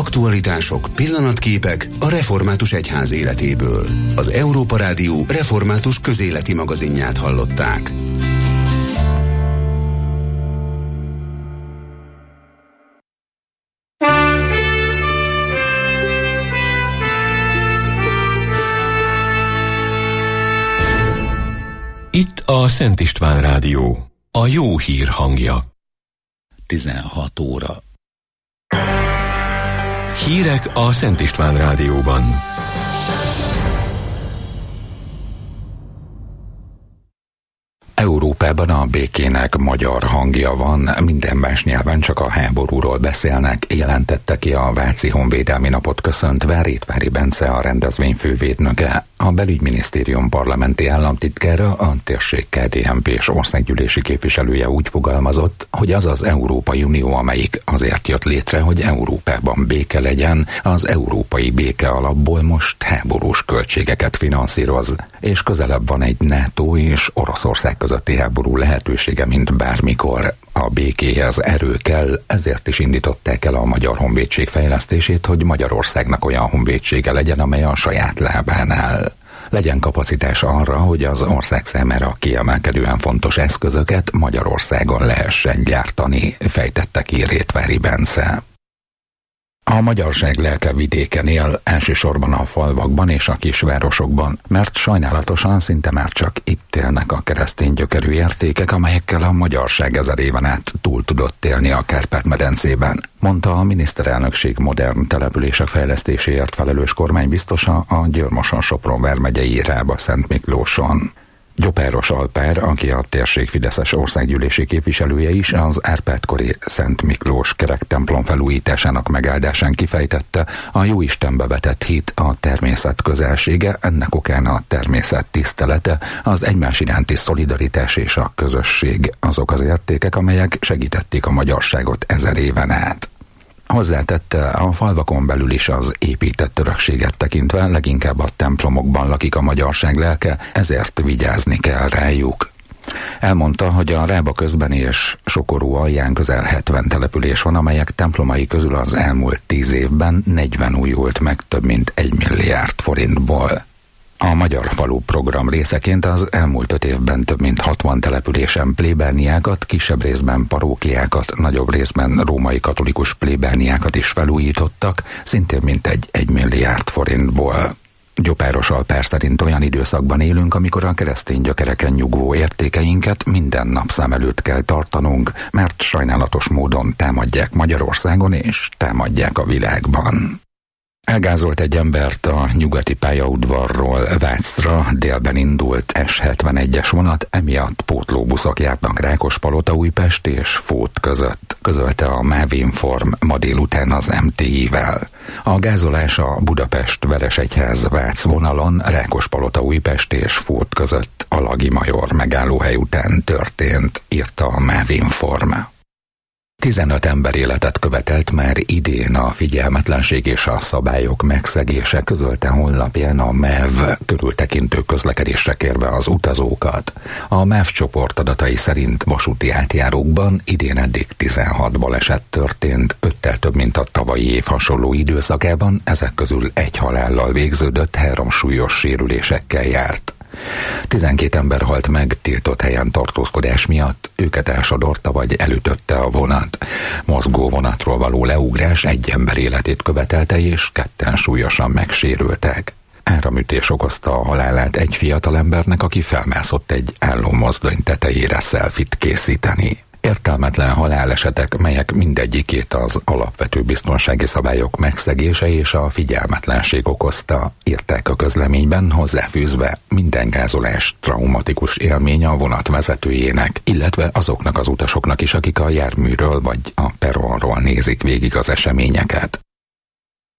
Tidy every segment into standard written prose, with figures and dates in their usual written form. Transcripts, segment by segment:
aktualitások, pillanatképek a református egyház életéből. Az Európa Rádió református közéleti magazinját hallották. Itt a Szent István Rádió, a jó hír hangja. 16 óra. Hírek a Szent István Rádióban. Európában a békének magyar hangja van, minden más nyelven csak a háborúról beszélnek, jelentette ki a Váci Honvédelmi Napot köszöntve Rétvári Bence, a rendezvény fővédnöke. A belügyminisztérium parlamenti államtitkára, a térség KDNP és országgyűlési képviselője úgy fogalmazott, hogy az az Európai Unió, amelyik azért jött létre, hogy Európában béke legyen, az európai béke alapból most háborús költségeket finanszíroz, és közelebb van egy NATO és Oroszország közötti háború lehetősége, mint bármikor. A békéhez erő kell, ezért is indították el a Magyar Honvédség fejlesztését, hogy Magyarországnak olyan honvédsége legyen, amely a saját lábán áll. Legyen kapacitás arra, hogy az ország számára kiemelkedően fontos eszközöket Magyarországon lehessen gyártani, fejtette ki Rétvári Bence. A magyarság lelke vidéken él, elsősorban a falvakban és a kisvárosokban, mert sajnálatosan szinte már csak itt élnek a keresztény gyökerű értékek, amelyekkel a magyarság 1000 éven át túl tudott élni a Kárpát-medencében, mondta a miniszterelnökség modern települések fejlesztéséért felelős kormánybiztosa a Győr-Moson-Sopron vármegyei Rába-Szent-Miklóson. Gyopáros Alpár, aki a térség fideszes országgyűlési képviselője is, az Árpád-kori Szent Miklós kerek templom felújításának megáldásán kifejtette, a Jóistenbe vetett hit, a természet közelsége, ennek okán a természet tisztelete, az egymás iránti szolidaritás és a közösség, azok az értékek, amelyek segítették a magyarságot 1000 éven át. Hozzátette, a falvakon belül is az épített örökséget tekintve leginkább a templomokban lakik a magyarság lelke, ezért vigyázni kell rájuk. Elmondta, hogy a Rába közben és Sokorú alján közel 70 település van, amelyek templomai közül az elmúlt 10 évben 40 újult meg több mint 1 milliárd forintból. A Magyar Falu program részeként az elmúlt 5 évben több mint 60 településen plébániákat, kisebb részben parókiákat, nagyobb részben római katolikus plébániákat is felújítottak, szintén mintegy 1 milliárd forintból. Gyopáros Alpár szerint olyan időszakban élünk, amikor a keresztény gyökereken nyugvó értékeinket minden nap szem előtt kell tartanunk, mert sajnálatos módon támadják Magyarországon és támadják a világban. Elgázolt egy embert a nyugati pályaudvarról Vácra délben indult S71-es vonat, emiatt pótlóbuszok járnak Rákospalota-Újpest és Fót között, közölte a MÁV Inform ma délután az MTI-vel. A gázolás a Budapest-Veresegyház-Vác vonalon Rákospalota-Újpest és Fót között a Lagi Major megállóhely után történt, írta a MÁV Inform. 15 ember életet követelt már idén a figyelmetlenség és a szabályok megszegése, közölte honlapján a MÁV, körültekintő közlekedésre kérve az utazókat. A MÁV csoport adatai szerint vasúti átjárókban idén eddig 16 baleset történt, 5-tel több, mint a tavalyi év hasonló időszakában, ezek közül 1 halállal végződött, 3 súlyos sérülésekkel járt. 12 ember halt meg tiltott helyen tartózkodás miatt, őket elsodorta vagy elütötte a vonat. Mozgó vonatról való leugrás 1 ember életét követelte, és 2-en súlyosan megsérültek. Áramütés okozta a halálát egy fiatalembernek, aki felmászott egy állómozdony tetejére szelfit készíteni. Értelmetlen halálesetek, melyek mindegyikét az alapvető biztonsági szabályok megszegése és a figyelmetlenség okozta, írták a közleményben, hozzáfűzve, minden gázolás traumatikus élmény a vonat vezetőjének, illetve azoknak az utasoknak is, akik a járműről vagy a perronról nézik végig az eseményeket.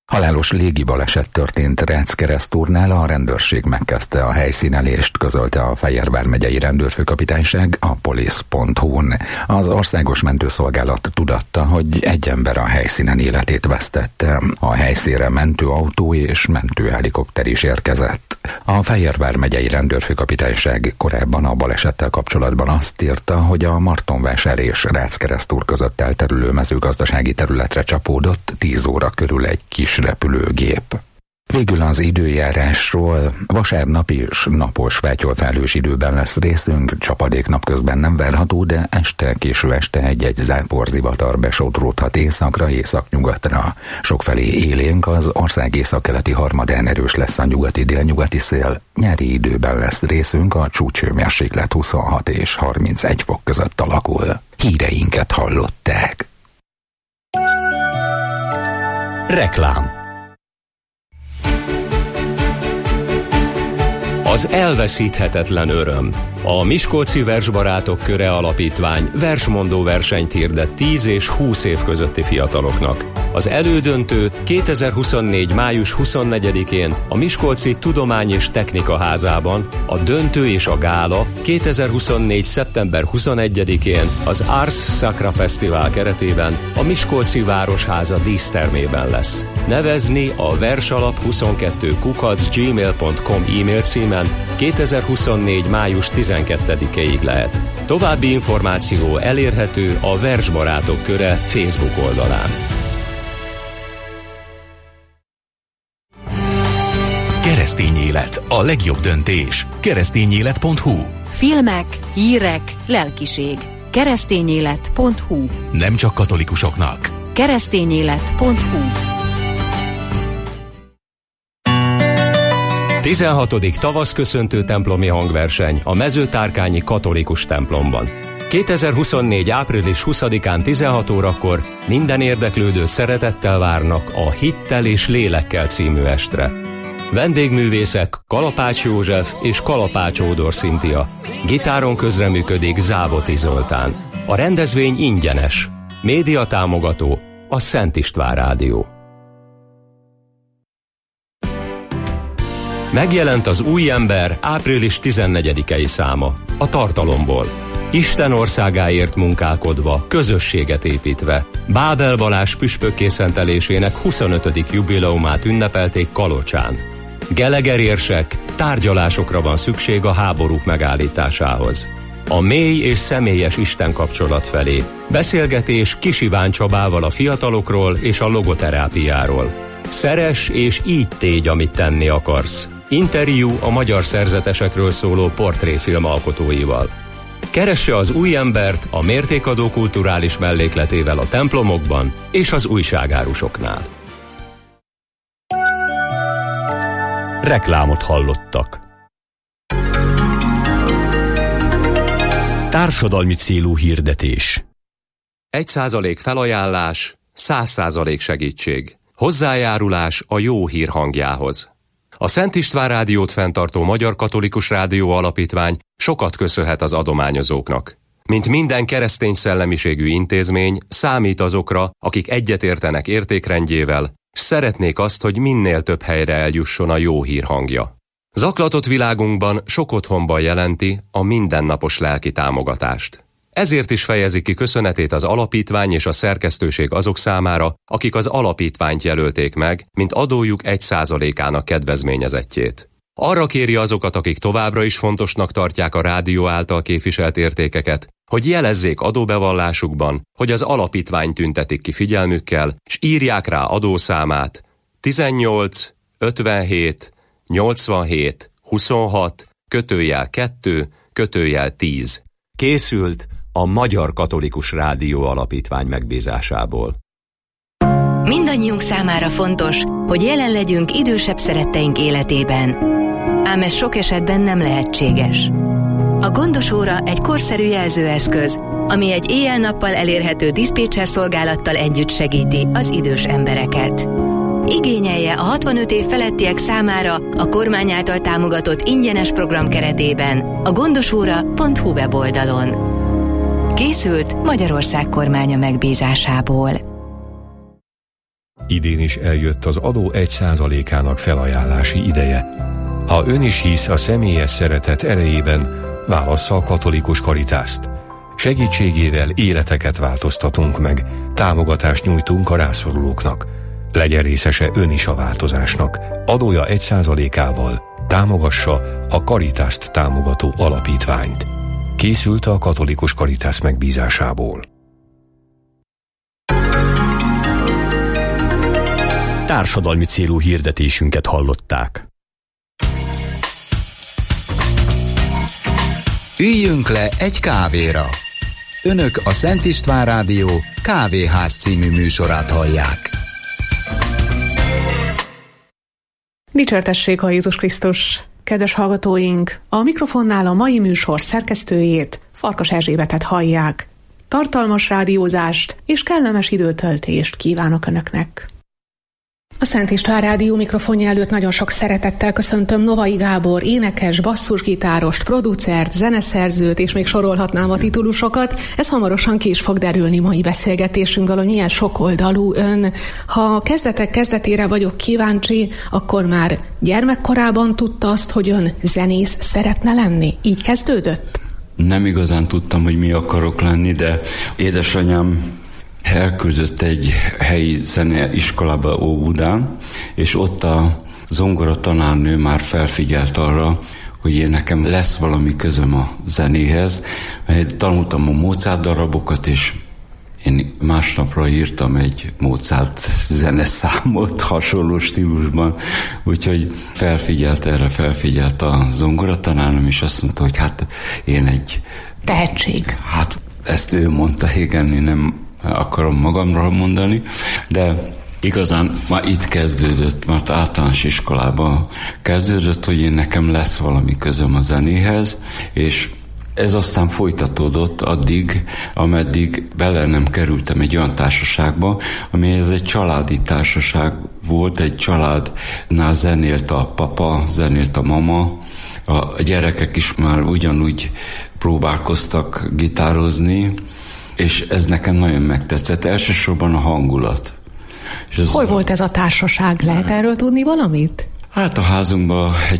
Halálos légibaleset történt Rácz-Keresztúrnál, a rendőrség megkezdte a helyszínelést, közölte a Fejérvár megyei rendőrfőkapitányság a police.hu-n. Az országos mentőszolgálat tudatta, hogy egy ember a helyszínen életét vesztette. A helyszínre mentőautó és mentőhelikopter is érkezett. A Fejérvár megyei rendőrfőkapitányság korábban a balesettel kapcsolatban azt írta, hogy a Martonvásár és Rácz-Keresztúr között elterülő mezőgazdasági területre csapódott 10 óra körül egy kis repülőgép. Végül az időjárásról. Vasárnap is napos, felhős időben lesz részünk, csapadék napközben nem várható, de késő este egy-egy záporzivatar besodródhat északra, északnyugatra. Sokfelé élénk, az ország északkeleti harmadán erős lesz a nyugati-délnyugati szél. Nyári időben lesz részünk, a csúcshőmérséklet 26 és 31 fok között alakul. Híreinket hallották. Reklám. Az elveszíthetetlen öröm. A Miskolci Versbarátok Köre Alapítvány versmondó versenyt hirdet 10 és 20 év közötti fiataloknak. Az elődöntő 2024. május 24-én a Miskolci Tudomány és Technika Házában, a döntő és a gála 2024. szeptember 21-én az Ars Sacra Fesztivál keretében a Miskolci Városháza dísztermében lesz. Nevezni a versalap22@gmail.com e-mail címen 2024. május 12-ig lehet. További információ elérhető a Versbarátok Köre Facebook oldalán. Keresztény élet, a legjobb döntés. Keresztényélet.hu. Filmek, hírek, lelkiség. Keresztényélet.hu. Nem csak katolikusoknak. Keresztényélet.hu. 16. tavaszköszöntő templomi hangverseny a Mezőtárkányi katolikus templomban. 2024. április 20-án 16 órakor minden érdeklődőt szeretettel várnak a Hittel és Lélekkel című estre. Vendégművészek Kalapács József és Kalapács Ódor Szintia. Gitáron közreműködik Závoti Zoltán. A rendezvény ingyenes. Média támogató a Szent István Rádió. Megjelent az Új ember április 14-i száma, a tartalomból. Isten országáért munkálkodva, közösséget építve, Bábel Balázs püspökké szentelésének 25. jubileumát ünnepelték Kalocsán. Geleger érsek, tárgyalásokra van szükség a háborúk megállításához. A mély és személyes Isten kapcsolat felé. Beszélgetés Kis Iván Csabával a fiatalokról és a logoterápiáról. Szeress és így tégy, amit tenni akarsz. Interjú a magyar szerzetesekről szóló portréfilm alkotóival. Keresse az Új embert a mértékadó kulturális mellékletével a templomokban és az újságárusoknál. Reklámot hallottak. Társadalmi célú hirdetés. 1% felajánlás, 100% segítség. Hozzájárulás a jó hír hangjához. A Szent István Rádiót fenntartó Magyar Katolikus Rádió Alapítvány sokat köszönhet az adományozóknak. Mint minden keresztény szellemiségű intézmény, számít azokra, akik egyetértenek értékrendjével, s szeretnék azt, hogy minél több helyre eljusson a jó hír hangja. Zaklatott világunkban sok otthonban jelenti a mindennapos lelki támogatást. Ezért is fejezi ki köszönetét az alapítvány és a szerkesztőség azok számára, akik az alapítványt jelölték meg, mint adójuk 1%-ának kedvezményezettjét. Arra kéri azokat, akik továbbra is fontosnak tartják a rádió által képviselt értékeket, hogy jelezzék adóbevallásukban, hogy az alapítvány tüntetik ki figyelmükkel, s írják rá adószámát 18 57 87 26 /2 /10. Készült a Magyar Katolikus Rádió Alapítvány megbízásából. Mindannyiunk számára fontos, hogy jelen legyünk idősebb szeretteink életében. Ám ez sok esetben nem lehetséges. A Gondos óra egy korszerű jelzőeszköz, ami egy éjjel-nappal elérhető diszpécser szolgálattal együtt segíti az idős embereket. Igényelje a 65 év felettiek számára a kormány által támogatott ingyenes program keretében a gondosóra.hu weboldalon. Készült Magyarország kormánya megbízásából. Idén is eljött az adó 1%-ának felajánlási ideje. Ha ön is hisz a személyes szeretet erejében, válassza a Katolikus Karitást. Segítségével életeket változtatunk meg, támogatást nyújtunk a rászorulóknak. Legyen részese ön is a változásnak. Adója 1%-ával támogassa a Karitást támogató alapítványt. Készült a Katolikus Karitász megbízásából. Társadalmi célú hirdetésünket hallották. Üljünk le egy kávéra! Önök a Szent István Rádió Kávéház című műsorát hallják. Dicsértessék a Jézus Krisztus! Kedves hallgatóink, a mikrofonnál a mai műsor szerkesztőjét, Farkas Erzsébetet hallják. Tartalmas rádiózást és kellemes időtöltést kívánok Önöknek! A Szent István Rádió mikrofonja előtt nagyon sok szeretettel köszöntöm Novai Gábor, énekes, basszusgitárost, producert, zeneszerzőt, és még sorolhatnám a titulusokat. Ez hamarosan ki is fog derülni mai beszélgetésünkből, hogy milyen sokoldalú ön. Ha kezdetek kezdetére vagyok kíváncsi, akkor már gyermekkorában tudta azt, hogy ön zenész szeretne lenni? Így kezdődött? Nem igazán tudtam, hogy mi akarok lenni, de édesanyám elküldött egy helyi zeneiskolába Óbudán, és ott a zongora tanárnő már felfigyelt arra, hogy én nekem lesz valami közöm a zenéhez. Tanultam a Mozart darabokat, és én másnapra írtam egy Mozart zeneszámot hasonló stílusban, úgyhogy felfigyelt a zongora tanárnőm, és azt mondta, hogy hát én egy... Tehetség. Hát ezt ő mondta, igen, én nem akarom magamra mondani, de igazán már itt kezdődött, mert általános iskolában kezdődött, hogy én nekem lesz valami közöm a zenéhez, és ez aztán folytatódott addig, ameddig bele nem kerültem egy olyan társaságba, ami ez egy családi társaság volt, egy családnál zenélt a papa, zenélt a mama, a gyerekek is már ugyanúgy próbálkoztak gitározni, és ez nekem nagyon megtetszett. Elsősorban a hangulat. És hol volt ez a társaság? Lehet erről tudni valamit? Hát a házunkban egy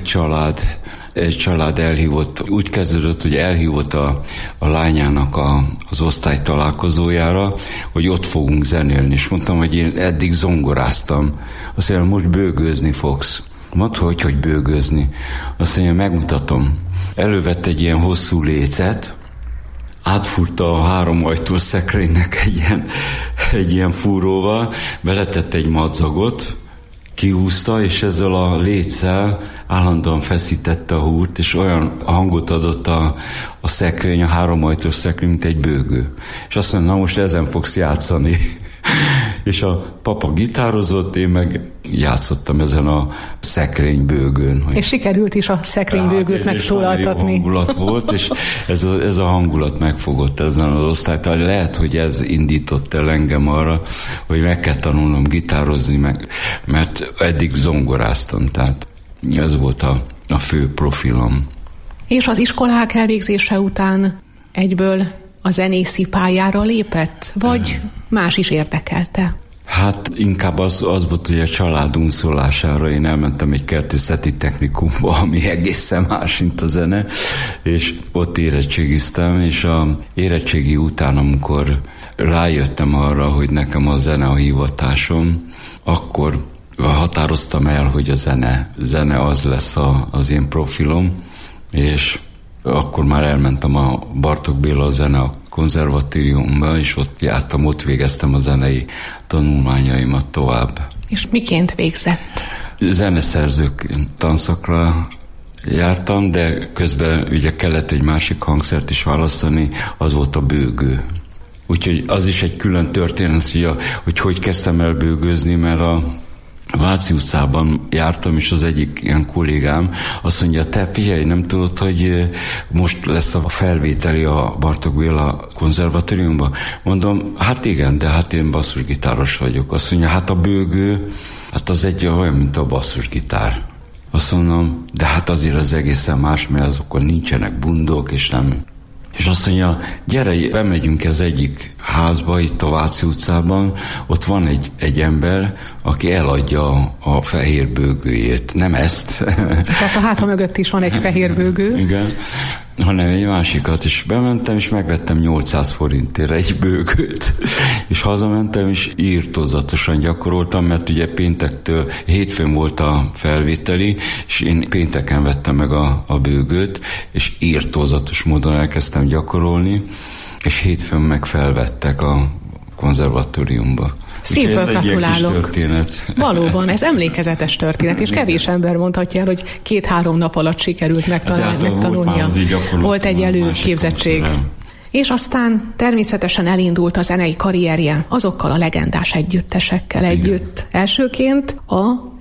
család elhívott, úgy kezdődött, hogy elhívott a lányának az osztály találkozójára, hogy ott fogunk zenélni, és mondtam, hogy én eddig zongoráztam. Azt mondja, most bőgőzni fogsz. Mondd, hogy bőgőzni. Azt mondja, megmutatom. Elővett egy ilyen hosszú lécet, átfúrta a 3 ajtós szekrénynek egy ilyen fúróval, beletett egy madzagot, kihúzta, és ezzel a léccel állandóan feszítette a húrt, és olyan hangot adott a szekrény, a 3 ajtós szekrény, mint egy bőgő. És azt mondja, na most ezen fogsz játszani. És a papa gitározott, én meg játszottam ezen a szekrénybőgőn. És sikerült is a szekrénybőgőt megszólaltatni. Jó hangulat volt, és ez a hangulat megfogott ezen az osztálytól. Lehet, hogy ez indított el engem arra, hogy meg kell tanulnom gitározni, mert eddig zongoráztam, tehát ez volt a fő profilom. És az iskolák elvégzése után egyből a zenészi pályára lépett? Vagy más is érdekelte? Hát inkább az volt, hogy a családunk szólására én elmentem egy kertészeti technikumba, ami egészen más, mint a zene, és ott érettségiztem, és a érettségi után, amikor rájöttem arra, hogy nekem a zene a hivatásom, akkor határoztam el, hogy a zene az lesz az én profilom, és akkor már elmentem a Bartók Béla Zene Konzervatóriumba, és ott jártam, ott végeztem a zenei tanulmányaimat tovább. És miként végzett? Zeneszerzők tanszakra jártam, de közben ugye kellett egy másik hangszert is választani, az volt a bőgő. Úgyhogy az is egy külön történet, hogy kezdtem el bőgőzni, mert a Váci utcában jártam, és az egyik ilyen kollégám azt mondja, te figyelj, nem tudod, hogy most lesz a felvételi a Bartók Béla Konzervatóriumban? Mondom, hát igen, de hát én basszusgitáros vagyok. Azt mondja, hát a bőgő, hát az egy olyan, mint a basszusgitár. Azt mondom, de hát azért az egészen más, mert azokon nincsenek bundok, és nem. és azt mondja, gyere, bemegyünk az egyik házba, itt a Váci utcában, ott van egy ember, aki eladja a fehér bőgőjét. Nem ezt. Tehát a háta mögött is van egy fehér bőgő. Igen, hanem egy másikat, és bementem, és megvettem 800 forintért egy bőgőt. És hazamentem, és írtózatosan gyakoroltam, mert ugye hétfőn volt a felvételi, és én pénteken vettem meg a bőgőt, és írtózatos módon elkezdtem gyakorolni, és hétfőn meg felvettek a konzervatóriumba. Szépen gratulálok. Valóban, ez emlékezetes történet, és kevés ember mondhatja el, hogy 2-3 nap alatt sikerült megtanulnia. Volt egy előképzettség. És aztán természetesen elindult a zenei karrierje azokkal a legendás együttesekkel együtt. Elsőként a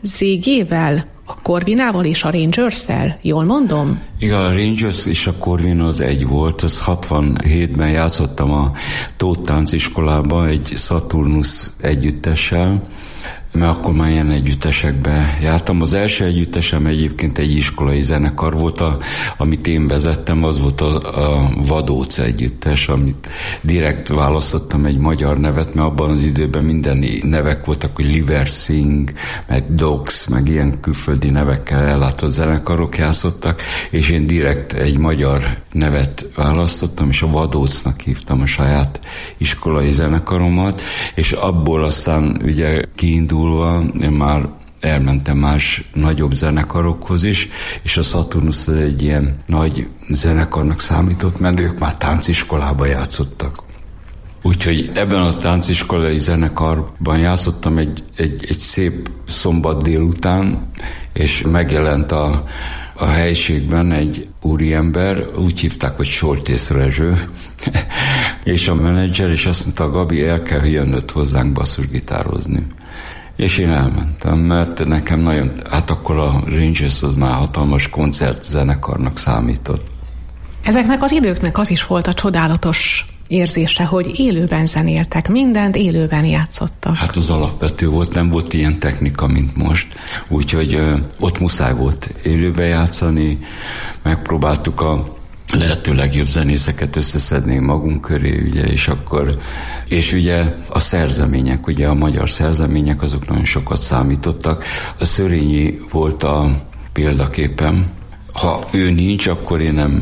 ZG-vel, a Corvinával és a Rangers-szel, jól mondom? Igen, a Rangers és a Corvin az egy volt, az 67-ben játszottam a Tóth tánciskolában egy Saturnus együttessel, mert akkor már ilyen együttesekbe jártam. Az első együttesem egyébként egy iskolai zenekar volt, amit én vezettem, az volt a Vadóc együttes, amit direkt választottam egy magyar nevet, mert abban az időben minden nevek voltak, hogy Liver Sing, meg Dogs, meg ilyen külföldi nevekkel ellátott zenekarok játszottak, és én direkt egy magyar nevet választottam, és a Vadócnak hívtam a saját iskolai zenekaromat, és abból aztán ugye kiindulva én már elmentem más nagyobb zenekarokhoz is, és a Saturnus egy ilyen nagy zenekarnak számított, mert ők már tánciskolába játszottak. Úgyhogy ebben a tánciskolai zenekarban játszottam egy szép szombat délután, és megjelent a helyiségben egy úriember, úgy hívták, hogy Soltész Rezső, és a menedzser, és azt mondta, Gabi, el kell jönnöd hozzánk basszusgitározni. És én elmentem, mert nekem nagyon, hát akkor a Rangers az már hatalmas koncertzenekarnak számított. Ezeknek az időknek az is volt a csodálatos érzése, hogy élőben zenéltek, mindent élőben játszottak. Hát az alapvető volt, nem volt ilyen technika, mint most, úgyhogy ott muszáj volt élőben játszani, megpróbáltuk a lehető legjobb zenészeket összeszedni magunk köré, ugye, és ugye a szerzemények, ugye a magyar szerzemények, azok nagyon sokat számítottak. A Szörényi volt a példaképem. Ha ő nincs, akkor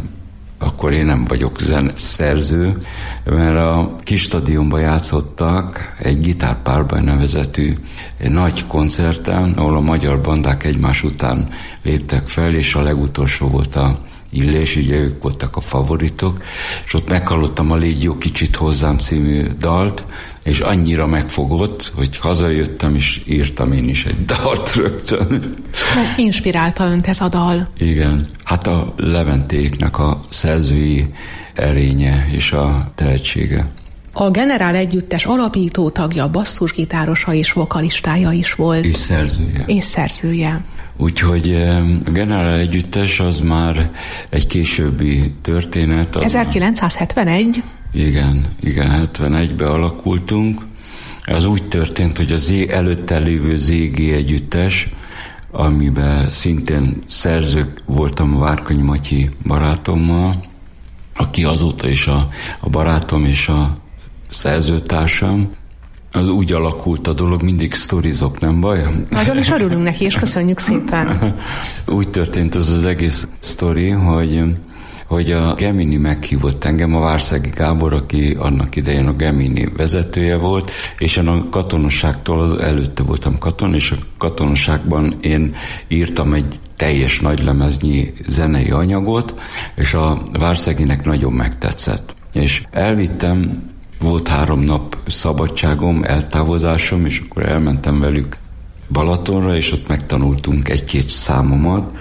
én nem vagyok szerző, mert a kis stadionban játszottak egy gitárpárbaj nevezetű nagy koncerten, ahol a magyar bandák egymás után léptek fel, és a legutolsó volt a Illés, ugye ők voltak a favoritok, és ott meghallottam a Légy jó kicsit hozzám című dalt, és annyira megfogott, hogy hazajöttem, és írtam én is egy dalt rögtön. Inspirálta önt ez a dal? Igen, hát a Leventéknek a szerzői erénye és a tehetsége. A Generál Együttes alapító tagja, basszusgitárosa és vokalistája is volt. És szerzője. Úgyhogy a Generál Együttes az már egy későbbi történet. 1971? Igen, 71-ben alakultunk. Az úgy történt, hogy az előtte lévő ZG Együttes, amiben szintén szerzők voltam Várkonyi Matyi barátommal, aki azóta is a barátom és a szerzőtársam. Az úgy alakult a dolog, mindig sztorizok, nem baj? Nagyon is örülünk neki, és köszönjük szépen. Úgy történt az egész sztori, hogy a Gemini meghívott engem, a Várszegi Gábor, aki annak idején a Gemini vezetője volt, és én a katonaságtól előtte voltam katon, és a katonaságban én írtam egy teljes nagylemeznyi zenei anyagot, és a Várszeginek nagyon megtetszett. És elvittem, volt 3 nap szabadságom, eltávozásom, és akkor elmentem velük Balatonra, és ott megtanultunk 1-2 számomat,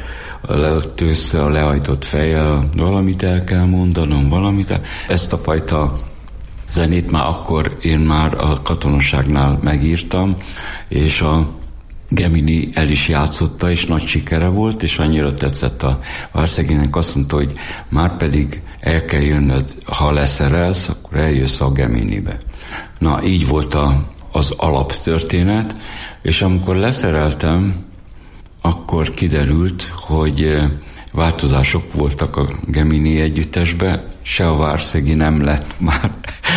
a lehajtott fejjel, valamit el kell mondanom, Ezt a fajta zenét én már a katonaságnál megírtam, és a Gemini el is játszotta, és nagy sikere volt, és annyira tetszett a Várszeginek, azt mondta, hogy már pedig el kell jönnöd, ha leszerelsz, akkor eljössz a Geminibe. Na, így volt az alaptörténet, és amikor leszereltem, akkor kiderült, hogy változások voltak a Gemini együttesbe, se a Várszegi nem lett már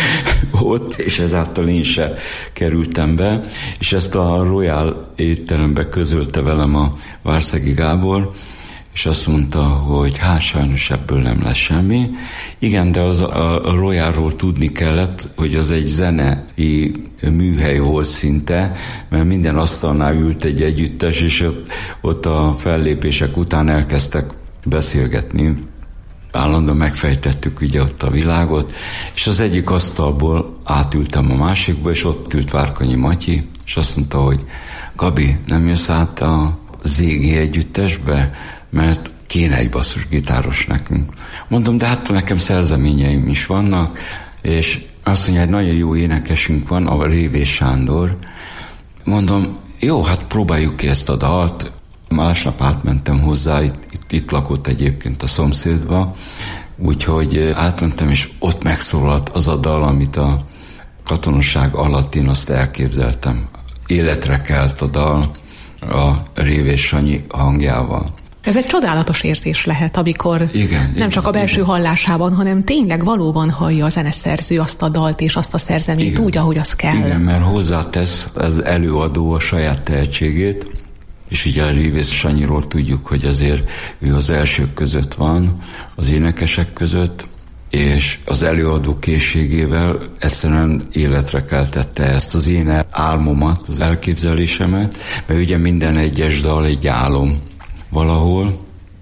ott, és ezáltal én se kerültem be, és ezt a Royal étterembe közölte velem a Várszegi Gábor, és azt mondta, hogy hát sajnos ebből nem lesz semmi. Igen, de az a Royalról tudni kellett, hogy az egy zenei műhely volt szinte, mert minden asztalnál ült egy együttes, és ott a fellépések után elkezdtek beszélgetni. Állandóan megfejtettük ugye ott a világot, és az egyik asztalból átültem a másikba, és ott ült Várkonyi Matyi, és azt mondta, hogy Gabi, nem jössz át a ZG együttesbe, mert kéne egy basszusgitáros nekünk. Mondom, de hát nekem szerzeményeim is vannak, és azt mondja, egy nagyon jó énekesünk van, a Révés Sándor. Mondom, jó, hát próbáljuk ki ezt a dalt. Másnap átmentem hozzá, itt lakott egyébként a szomszédba, úgyhogy átmentem, és ott megszólalt az a dal, amit a katonaság alatt én azt elképzeltem. Életre kelt a dal a Révés Sanyi hangjával. Ez egy csodálatos érzés lehet, amikor nem csak a belső hallásában, hanem tényleg valóban hallja a zeneszerző azt a dalt és azt a szerzeményt úgy, ahogy az kell. Igen, mert hozzátesz az előadó a saját tehetségét, és ugye a Révés Sanyiról tudjuk, hogy azért ő az elsők között van, az énekesek között, és az előadó készségével egyszerűen életre keltette ezt az én álmomat, az elképzelésemet, mert ugye minden egyes dal egy álom valahol,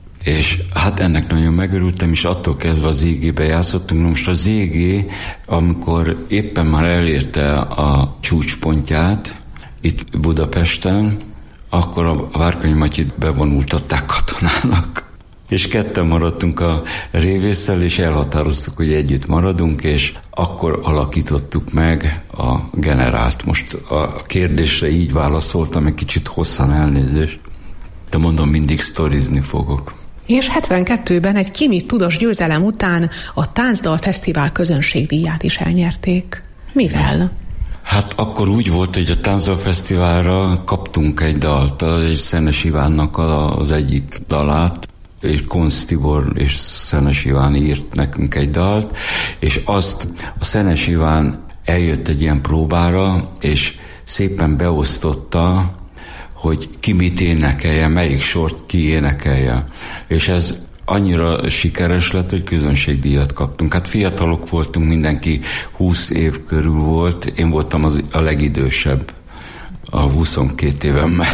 és hát ennek nagyon megörültem, és attól kezdve az ZG-be játszottunk. Most a ZG, amikor éppen már elérte a csúcspontját itt Budapesten, akkor a Várkonyi Matyit bevonultatták katonának. És ketten maradtunk a Révésszel, és elhatároztuk, hogy együtt maradunk, és akkor alakítottuk meg a generált. Most a kérdésre így válaszoltam, egy kicsit hosszan, elnézést. De mondom, mindig sztorizni fogok. És 72-ben egy Kimi tudos győzelem után a Táncdal Fesztivál közönségdíját is elnyerték. Mivel? Hát akkor úgy volt, hogy a Táncdal Fesztiválra kaptunk egy dalt, egy Szenes Ivánnak az egyik dalát, és Konz Tibor és Szenes Iván írt nekünk egy dalt, és azt a Szenes Iván eljött egy ilyen próbára, és szépen beosztotta, hogy ki mit énekelje, melyik sort ki énekelje. És ez annyira sikeres lett, hogy közönségdíjat kaptunk. Hát fiatalok voltunk, mindenki 20 év körül volt, én voltam a legidősebb a 22 évemmel.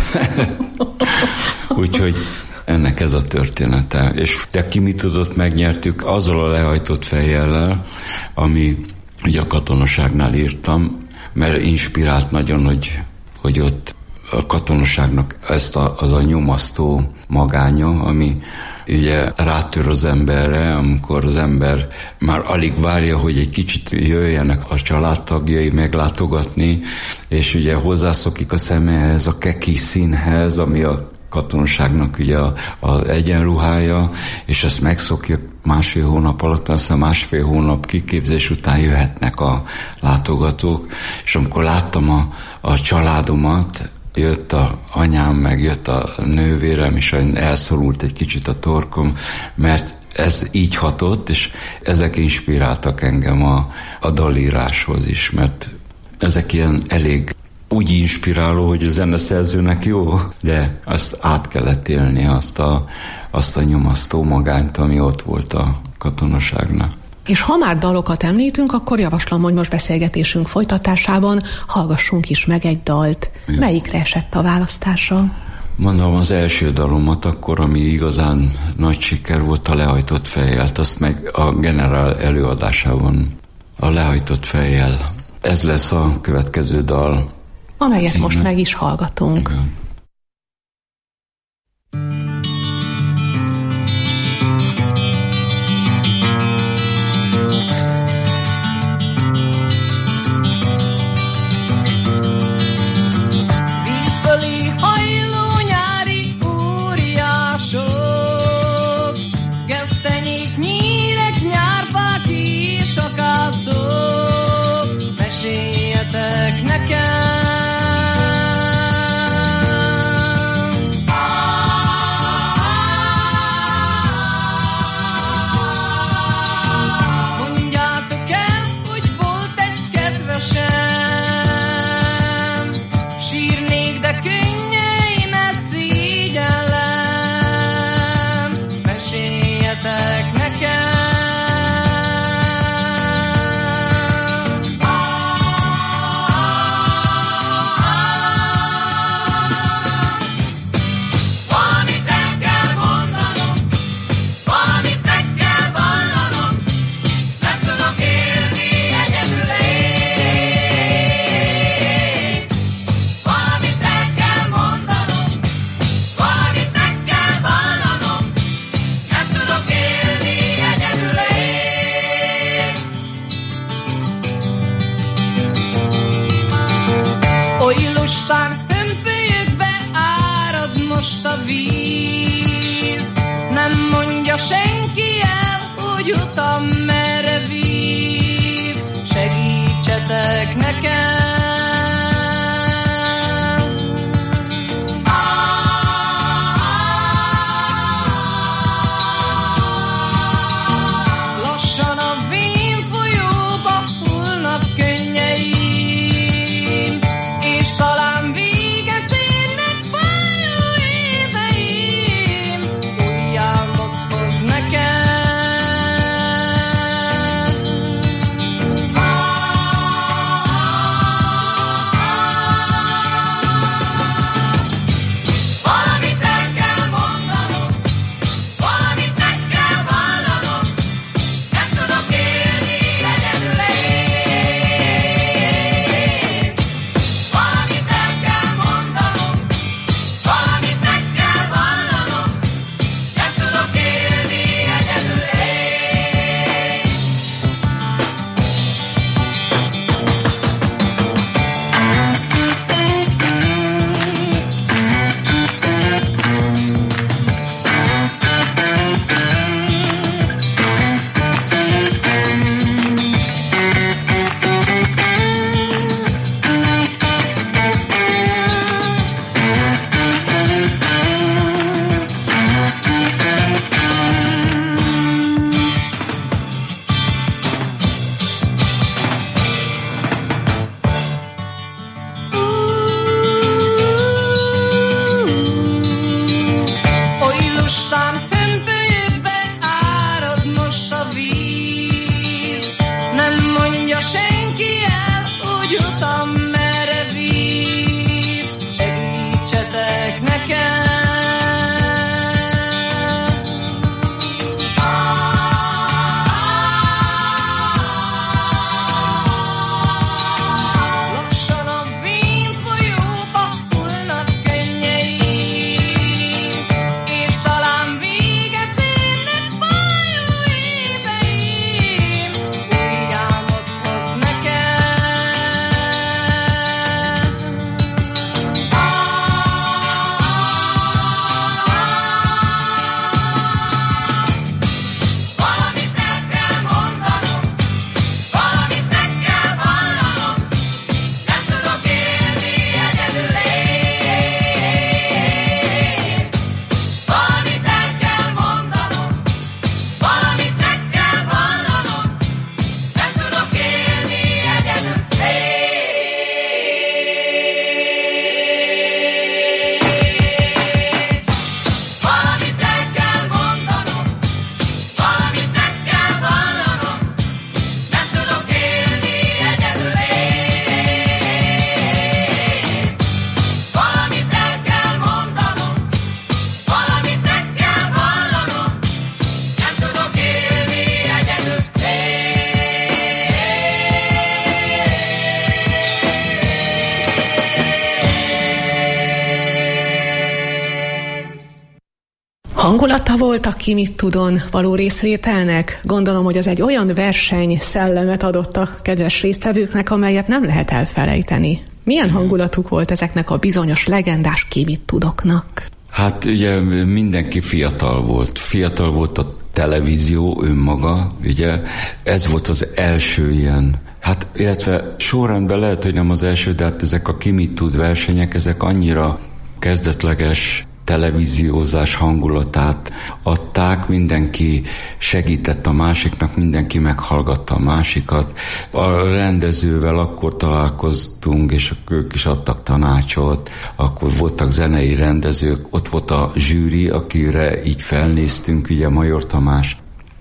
Úgyhogy ennek ez a története. És de ki mit tudott, megnyertük azzal a lehajtott fejjellel, ami ugye a katonaságnál írtam, mert inspirált nagyon, hogy ott a katonaságnak az a nyomasztó magánya, ami ugye rátör az emberre, amikor az ember már alig várja, hogy egy kicsit jöjjenek a családtagjai meglátogatni, és ugye hozzászokik a személyhez, a keki színhez, ami a katonaságnak ugye az egyenruhája, és ezt megszokja másfél hónap alatt, aztán másfél hónap kiképzés után jöhetnek a látogatók, és amikor láttam a családomat, jött a anyám, meg jött a nővérem, és elszorult egy kicsit a torkom, mert ez így hatott, és ezek inspiráltak engem a dalíráshoz is, mert ezek ilyen elég úgy inspiráló, hogy a zeneszerzőnek jó, de azt át kellett élni, azt a nyomasztó magányt, ami ott volt a katonaságnak. És ha már dalokat említünk, akkor javaslom, hogy most beszélgetésünk folytatásában hallgassunk is meg egy dalt. Ja. Melyikre esett a választása? Mondom, az első dalomat akkor, ami igazán nagy siker volt, a Lehajtott fejjel, azt meg a generál előadásában a Lehajtott fejjel. Ez lesz a következő dal. Amelyet most meg is hallgatunk. Igen. Meséljetek nekem víz. Nem mondja senki el, hogy utam merre víz. Segítsetek nekem. Hangulata volt a Ki mit tudon való részvételnek? Gondolom, hogy az egy olyan verseny szellemet adott a kedves résztvevőknek, amelyet nem lehet elfelejteni. Milyen hangulatuk volt ezeknek a bizonyos legendás Ki mit tudoknak? Hát ugye mindenki fiatal volt. Fiatal volt a televízió önmaga, ugye. Ez volt az első ilyen, hát illetve sorrendben lehet, hogy nem az első, de hát ezek a Ki mit tud versenyek, ezek annyira kezdetleges televíziózás hangulatát adták, mindenki segített a másiknak, mindenki meghallgatta a másikat. A rendezővel akkor találkoztunk, és ők is adtak tanácsot, akkor voltak zenei rendezők, ott volt a zsűri, akire így felnéztünk, ugye Major Tamás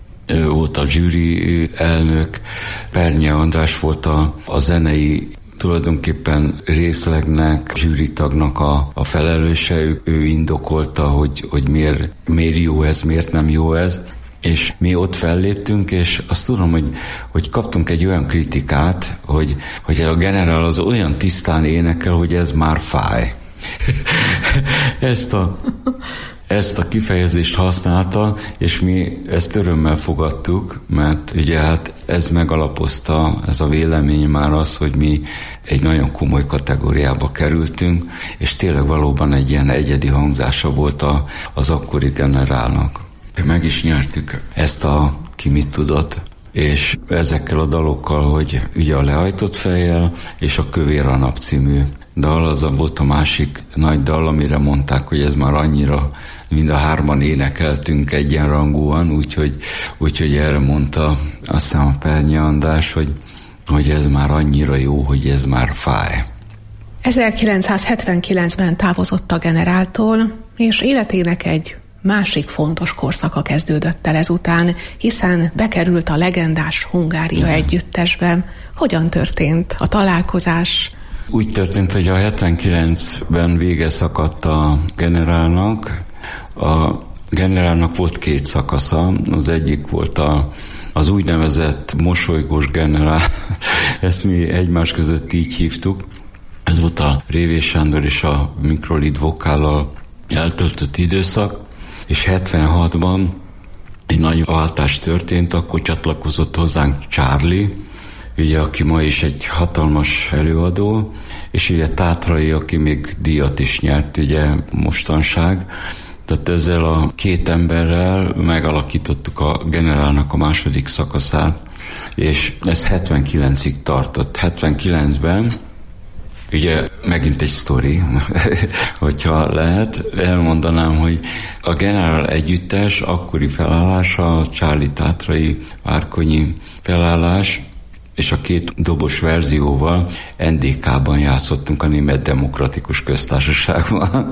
volt a zsűri elnök, Pernye András volt a zenei tulajdonképpen részlegnek, zsűritagnak a felelőse, ő indokolta, hogy miért jó ez, miért nem jó ez, és mi ott felléptünk, és azt tudom, hogy kaptunk egy olyan kritikát, hogy a generál az olyan tisztán énekel, hogy ez már fáj. ezt a kifejezést használta, és mi ezt örömmel fogadtuk, mert ugye hát ez megalapozta, ez a vélemény már az, hogy mi egy nagyon komoly kategóriába kerültünk, és tényleg valóban egy ilyen egyedi hangzása volt az akkori generálnak. Meg is nyertük ezt a Ki mit tudott, és ezekkel a dalokkal, hogy ugye a Lehajtott fejjel és a Kövér a nap című dal, az volt a másik nagy dal, amire mondták, hogy ez már annyira, mind a hárman énekeltünk egyenrangúan, úgyhogy erre mondta azt hiszem a Pernyi András, hogy ez már annyira jó, hogy ez már fáj. 1979-ben távozott a generáltól, és életének egy másik fontos korszaka kezdődött el ezután, hiszen bekerült a legendás Hungária együttesbe. Hogyan történt a találkozás? Úgy történt, hogy a 79-ben vége szakadt a generálnak. A generálnak volt két szakasza. Az egyik volt az úgynevezett mosolygós generál. Ezt mi egymás között így hívtuk. Ez volt a Révés Sándor és a Mikrolid vokállal eltöltött időszak. És 76-ban egy nagy váltás történt, akkor csatlakozott hozzánk Charlie, ugye, aki ma is egy hatalmas előadó, és ugye Tátrai, aki még díjat is nyert, ugye mostanság. Tehát ezzel a két emberrel megalakítottuk a generálnak a második szakaszát, és ez 79-ig tartott. 79-ben ugye megint egy sztori, hogyha lehet, elmondanám, hogy a generál együttes akkori felállása, a Charlie Tátrai, Várkonyi felállás, és a két dobos verzióval NDK-ban játszottunk, a Német Demokratikus Köztársaságban.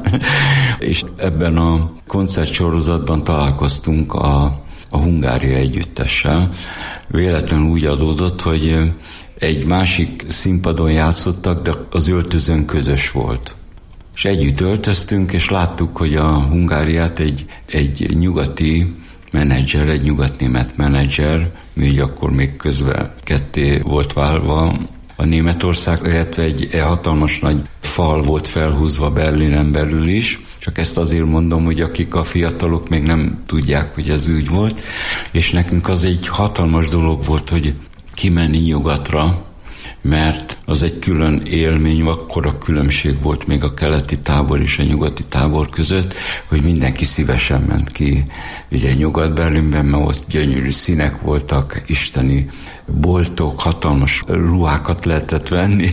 És ebben a koncertsorozatban találkoztunk a Hungária együttessel. Véletlenül úgy adódott, hogy egy másik színpadon játszottak, de az öltözőn közös volt. És együtt öltöztünk, és láttuk, hogy a Hungáriát egy nyugati menedzser, egy nyugatnémet menedzser, mi akkor még közben ketté volt válva a Németország, illetve egy hatalmas nagy fal volt felhúzva Berlinen belül is, csak ezt azért mondom, hogy akik a fiatalok még nem tudják, hogy ez úgy volt, és nekünk az egy hatalmas dolog volt, hogy kimenni nyugatra, mert az egy külön élmény, akkor a különbség volt még a keleti tábor és a nyugati tábor között, hogy mindenki szívesen ment ki. Ugye Nyugat-Berlinben, mert ott gyönyörű színek voltak, isteni boltok, hatalmas ruhákat lehetett venni,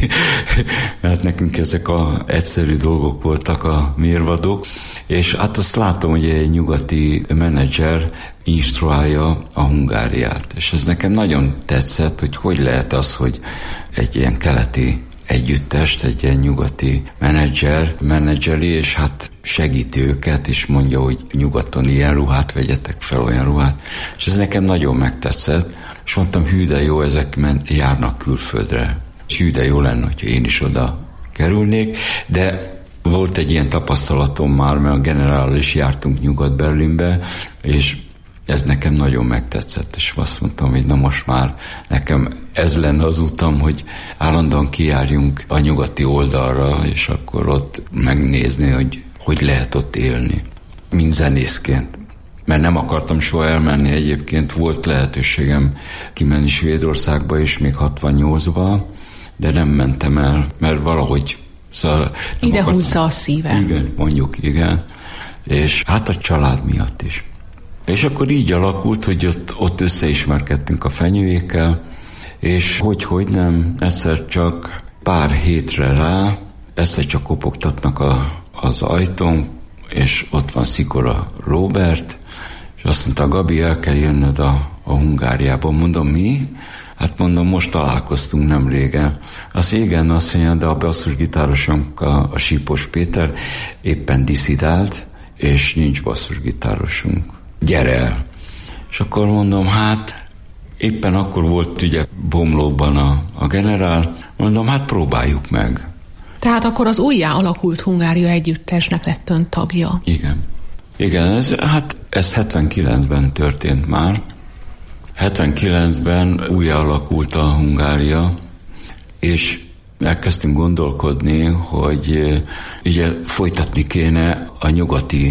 mert nekünk ezek a egyszerű dolgok voltak a mérvadók, és hát azt látom, hogy egy nyugati menedzser instruálja a Hungáriát, és ez nekem nagyon tetszett, hogy lehet az, hogy egy ilyen keleti együttest, egy ilyen nyugati menedzseri, és hát segíti őket, és mondja, hogy nyugaton ilyen ruhát vegyetek fel, olyan ruhát. És ez nekem nagyon megtetszett, és mondtam, hű de jó, ezek járnak külföldre. És hű de jó lenne, hogyha én is oda kerülnék, de volt egy ilyen tapasztalatom már, mert a generállal is jártunk Nyugat-Berlinbe, és ez nekem nagyon megtetszett, és azt mondtam, hogy na most már nekem ez lenne az utam, hogy állandóan kijárjunk a nyugati oldalra, és akkor ott megnézni, hogy lehet ott élni, mint zenészként. Mert nem akartam soha elmenni egyébként, volt lehetőségem kimenni Svédországba is, még 68-ba, de nem mentem el, mert valahogy... Szóval ide húzza a szívem. Igen, mondjuk, igen. És hát a család miatt is. És akkor így alakult, hogy ott összeismerkedtünk a Fenyőékkel, és hogy nem, egyszer csak pár hétre rá, egyszer csak kopogtatnak az ajtón, és ott van Szikora Róbert, és azt mondta, Gabi, el kell jönnöd a Hungáriába. Mondom, mi? Hát mondom, most találkoztunk nem régen. Azt igen, azt mondja, de a basszusgitárosunk, a Sípos Péter éppen disszidált, és nincs basszusgitárosunk. Gyere el! És akkor mondom, hát éppen akkor volt ugye Bomlóban a generál, mondom, hát próbáljuk meg. Tehát akkor az újjá alakult Hungária együttesnek lett ön tagja. Igen, ez 79-ben történt már. 79-ben újjá alakult a Hungária, és elkezdtünk gondolkodni, hogy ugye folytatni kéne a nyugati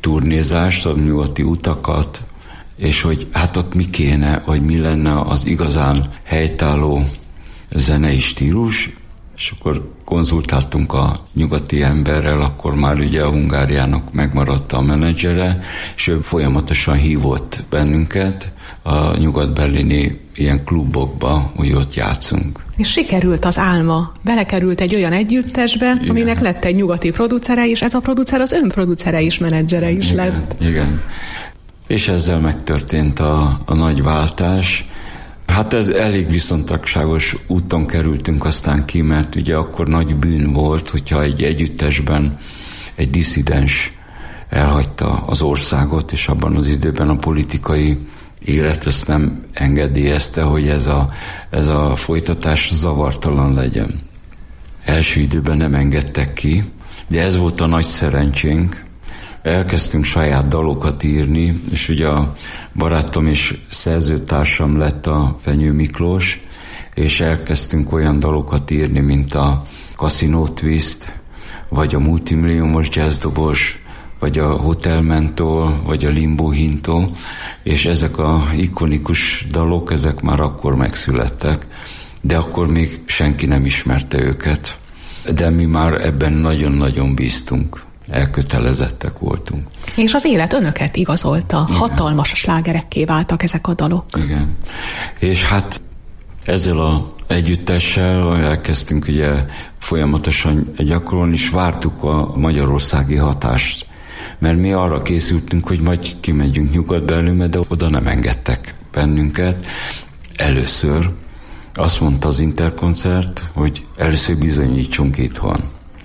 turnézást, a nyugati utakat, és hogy hát ott mi kéne, vagy mi lenne az igazán helytálló zenei stílus, és akkor konzultáltunk a nyugati emberrel, akkor már ugye a Hungáriának megmaradt a menedzsere, és ő folyamatosan hívott bennünket a nyugat-berlini ilyen klubokba, hogy ott játszunk. És sikerült az álma. Belekerült egy olyan együttesbe, igen, aminek lett egy nyugati producere, és ez a producer az önproducere is, menedzsere is igen, lett. Igen. És ezzel megtörtént a nagy váltás. Hát ez elég viszontagságos úton kerültünk aztán ki, mert ugye akkor nagy bűn volt, hogyha egy együttesben egy disszidens elhagyta az országot, és abban az időben a politikai élet ezt nem engedélyezte, hogy ez a folytatás zavartalan legyen. Első időben nem engedtek ki, de ez volt a nagy szerencsénk. Elkezdtünk saját dalokat írni, és ugye a barátom és szerzőtársam lett a Fenyő Miklós, és elkezdtünk olyan dalokat írni, mint a Casino Twist, vagy a Multimilliómos jazzdobos, vagy a Hotel Mentol, vagy a Limbo Hintó, és ezek a ikonikus dalok, ezek már akkor megszülettek, de akkor még senki nem ismerte őket. De mi már ebben nagyon-nagyon bíztunk. Elkötelezettek voltunk. És az élet önöket igazolta. Igen. Hatalmas slágerekké váltak ezek a dalok. Igen. És hát ezzel az együttessel elkezdtünk ugye folyamatosan gyakorolni, és vártuk a magyarországi hatást. Mert mi arra készültünk, hogy majd kimegyünk Nyugat-Berlinbe, de oda nem engedtek bennünket. Először azt mondta az Interkoncert, hogy először bizonyítsunk itthon.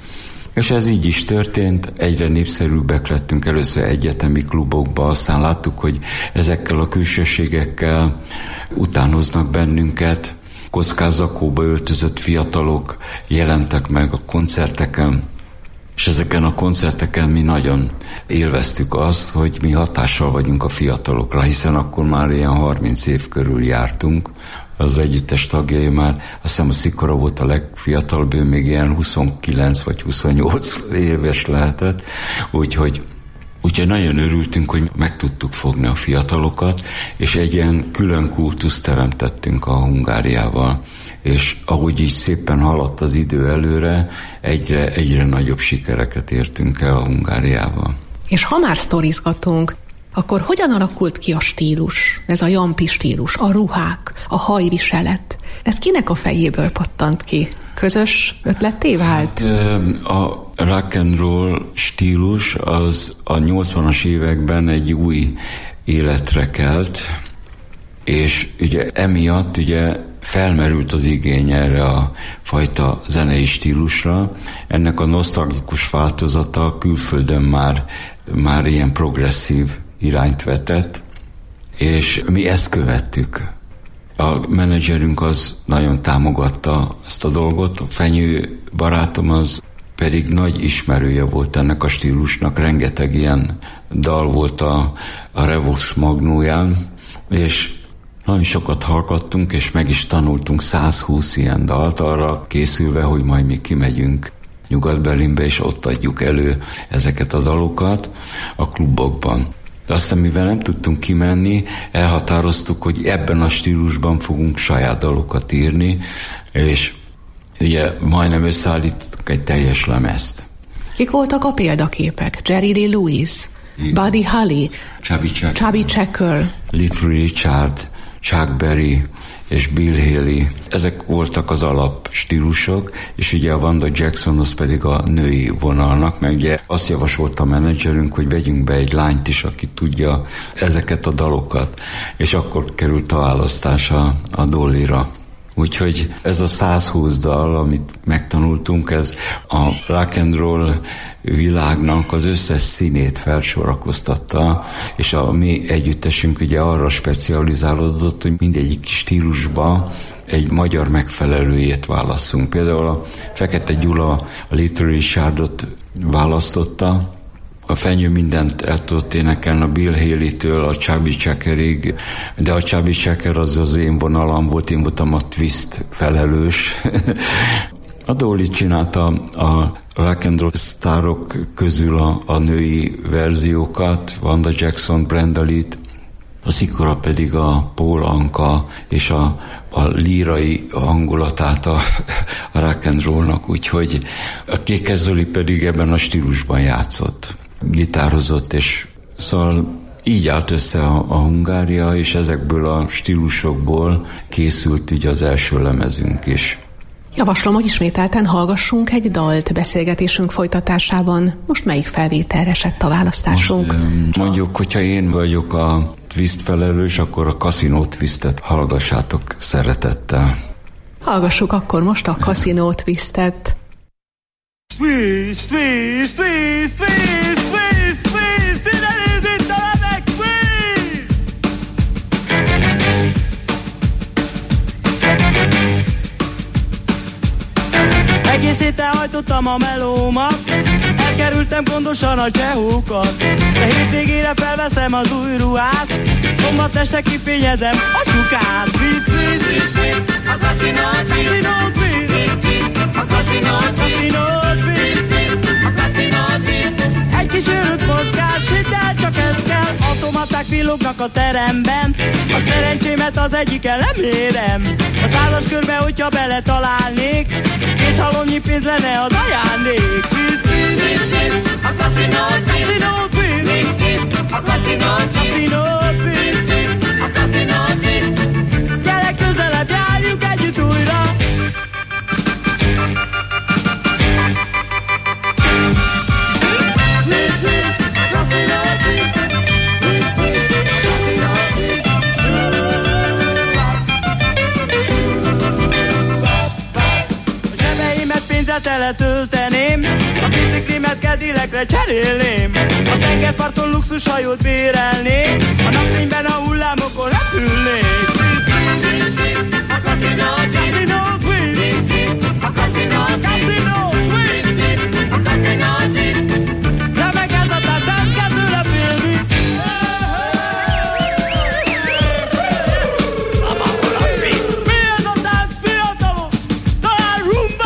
És ez így is történt, egyre népszerűbbek lettünk először egyetemi klubokba, aztán láttuk, hogy ezekkel a külsőségekkel utánoznak bennünket, kockázakóba öltözött fiatalok jelentek meg a koncerteken, és ezeken a koncerteken mi nagyon élveztük azt, hogy mi hatással vagyunk a fiatalokra, hiszen akkor már ilyen 30 év körül jártunk. Az együttes tagjai már, azt hiszem a Szikora volt a legfiatalabb, ő még ilyen 29 vagy 28 éves lehetett, úgyhogy nagyon örültünk, hogy meg tudtuk fogni a fiatalokat, és egy ilyen külön kultuszt teremtettünk a Hungáriával, és ahogy így szépen haladt az idő előre, egyre nagyobb sikereket értünk el a Hungáriával. És ha már sztorizgatunk, akkor hogyan alakult ki a stílus? Ez a jampi stílus, a ruhák, a hajviselet. Ez kinek a fejéből pattant ki? Közös ötletté vált? A rock and roll stílus az a 80-as években egy új életre kelt, és ugye emiatt ugye felmerült az igény erre a fajta zenei stílusra. Ennek a nosztalgikus változata külföldön már ilyen progresszív irányt vetett, és mi ezt követtük. A menedzserünk az nagyon támogatta ezt a dolgot, a Fenyő barátom az pedig nagy ismerője volt ennek a stílusnak, rengeteg ilyen dal volt a Revox Magnóján, és nagyon sokat hallgattunk, és meg is tanultunk 120 ilyen dalt arra készülve, hogy majd mi kimegyünk Nyugat-Berlinbe, és ott adjuk elő ezeket a dalokat a klubokban. De aztán, mivel nem tudtunk kimenni, elhatároztuk, hogy ebben a stílusban fogunk saját dalokat írni, és ugye majdnem összeállítottuk egy teljes lemezt. Kik voltak a példaképek? Jerry Lee Lewis, Buddy Holly, Chubby Checker, Little Richard, Chuck Berry és Bill Haley. Ezek voltak az alap stílusok, és ugye a Vanda Jackson az pedig a női vonalnak, mert ugye azt javasolta a menedzserünk, hogy vegyünk be egy lányt is, aki tudja ezeket a dalokat, és akkor került a választás a Dollyra. Úgyhogy ez a 120 dal, amit megtanultunk, ez a rock and roll világnak az összes színét felsorakoztatta, és a mi együttesünk ugye arra specializálódott, hogy mindegyik stílusba egy magyar megfelelőjét válasszunk. Például a Fekete Gyula a Little Richardot választotta, a Fenyő mindent el tudott énekelni, a Bill Haley-től a Chubby Checkerig, de a Chubby Checker az én vonalam volt, én voltam a twist felelős. A Dolly csinálta a rock and roll sztárok közül a női verziókat, Wanda Jackson, Brenda Lee-t, a szikora pedig a Paul Anka és a lírai hangulatát a rock and rollnak, úgyhogy a Kékes Zoli pedig ebben a stílusban játszott, gitározott, és szóval így állt össze a Hungária, és ezekből a stílusokból készült ugye az első lemezünk is. Javaslom, hogy ismételten hallgassunk egy dalt beszélgetésünk folytatásában. Most melyik felvételre esett a választásunk? Most, mondjuk, hogyha én vagyok a twist felelős, akkor a Casino Twistet hallgassátok szeretettel. Hallgassuk akkor most a Casino Twistet. Twist, twist, twist, twist, twist, twist, ide nézd, itt a remek twist! Egész héten hajtottam a melómat, elkerültem gondosan a csehókat, de hétvégére felveszem az új ruhát, szombat este kifényezem a csukát. Twist, twist, twist, twist, a Casino Twist, Casino Twist, a Casino Twist, a Casino Twist. Egy kis őrült mozgás, hidd el, csak ez kell, automaták villognak a teremben, a szerencsémet az egyiken nem érem. A 100-as körbe, hogyha beletalálnék, 2 halomnyi pénz lenne az ajándék. Twist, twist, twist, twist, a Casino Twist, a Casino Twist, a Casino Twist. Gyere közelebb, járjuk együtt újra. Teletölteném, a biciklimet Cadillacre cserélném, a tengerparton luxushajót bérelnék, a napfényben a hullámokon repülnék. A Casino Twist, a Casino Twist, a Casino Twist. Remek ez a tánc, nem kell tőle félni. Mi ez a tánc, fiatalok? Talán rumba!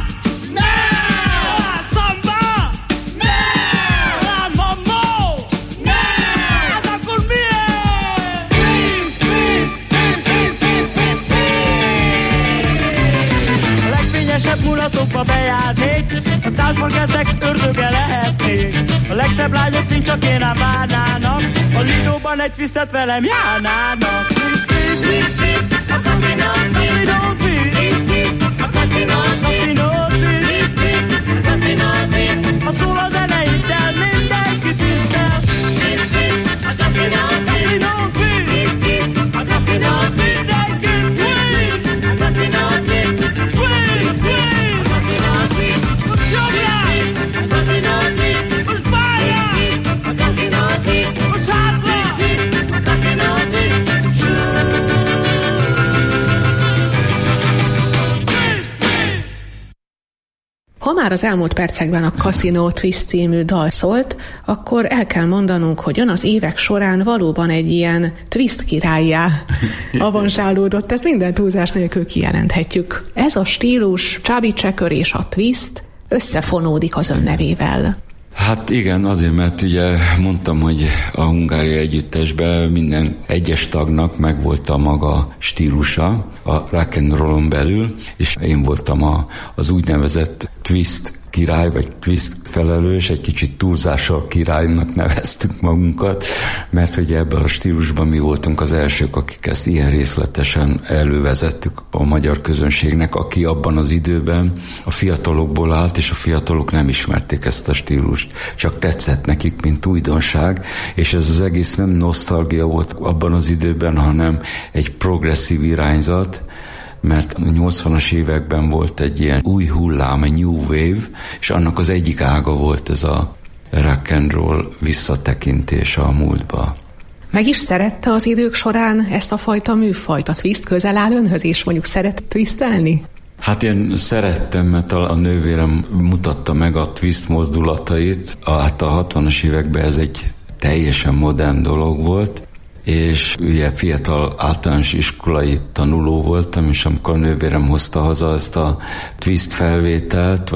Mulatokba bejárnék, a táncban kezdek ördöge lehetnék. A legszebb lányok mind csak én ám várnának, a Lidóban egy twistet velem járnának. Twist, twist, twist, twist, a Casino Twist, a Casino Twist, a Casino Twist. Ha szól a zene, hidd el, mindenki twisztel. A Casino Twist, a Casino Twist, mindenki twist. A Casino Twist, twist, twist. Ha már az elmúlt percekben a Casino Twist című dal szólt, akkor el kell mondanunk, hogy ön az évek során valóban egy ilyen twist királlyá avanzsálódott, ezt minden túlzás nélkül kijelenthetjük. Ez a stílus, Chubby Checker és a twist összefonódik az ön nevével. Hát igen, azért, mert ugye mondtam, hogy a Hungária együttesben minden egyes tagnak megvolt a maga stílusa a rock and rollon belül, és én voltam az úgynevezett twist király, vagy twist felelős, egy kicsit túlzással királynak neveztük magunkat, mert hogy ebben a stílusban mi voltunk az elsők, akik ezt ilyen részletesen elővezettük a magyar közönségnek, aki abban az időben a fiatalokból állt, és a fiatalok nem ismerték ezt a stílust, csak tetszett nekik, mint újdonság, és ez az egész nem nosztalgia volt abban az időben, hanem egy progresszív irányzat, mert a 80-as években volt egy ilyen új hullám, egy new wave, és annak az egyik ága volt ez a rock and roll visszatekintés a múltba. Meg is szerette az idők során ezt a fajta műfajt? A twist közel áll önhöz, és mondjuk szeret twistelni? Hát én szerettem, mert a nővérem mutatta meg a twist mozdulatait. Hát a 60-as években ez egy teljesen modern dolog volt, és ugye fiatal általános iskolai tanuló voltam, és amikor a nővérem hozta haza ezt a twist felvételt, vagy